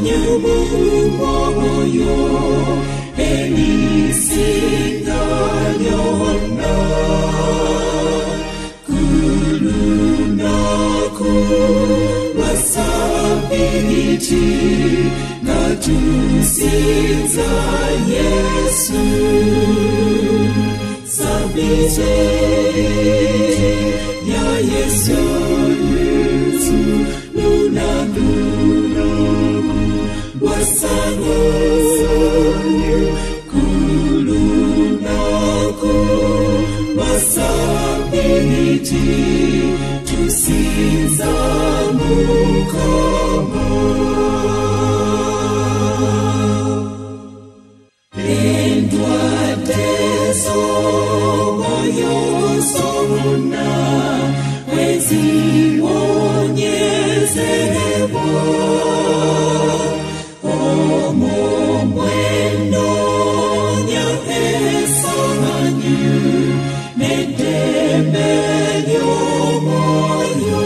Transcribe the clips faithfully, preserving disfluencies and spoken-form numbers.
moyo enisingayona kulunaku wasabiti ngatusinza Yesu sabite ya Yesu Yesu lunaku wasango kulunaku wasabiti tusinza mukama endwatezo moyo sona wezi wonyezebwa omo mwendo nya esanyu nedembenyo moyo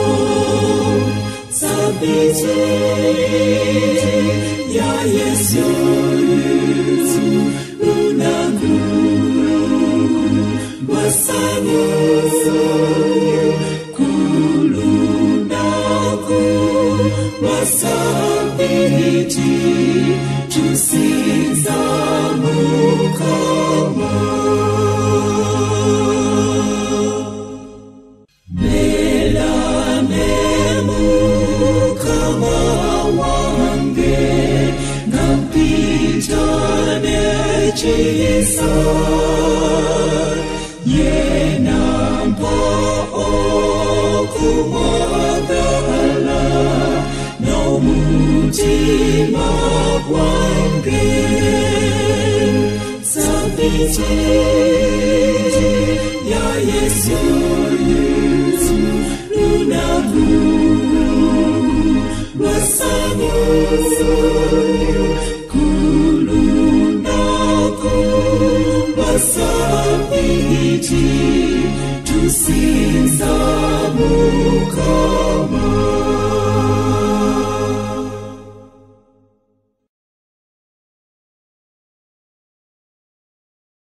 sabite ya Yesu unangu wasangu kulunaku wasabiti tusinza mukama mela mukama wange ngampitane chisa yena mpo okumwagala n'omutima gwange sabite ya Yesu Yesu lunaku wasangu kulunaku wasabiti tusinza mukama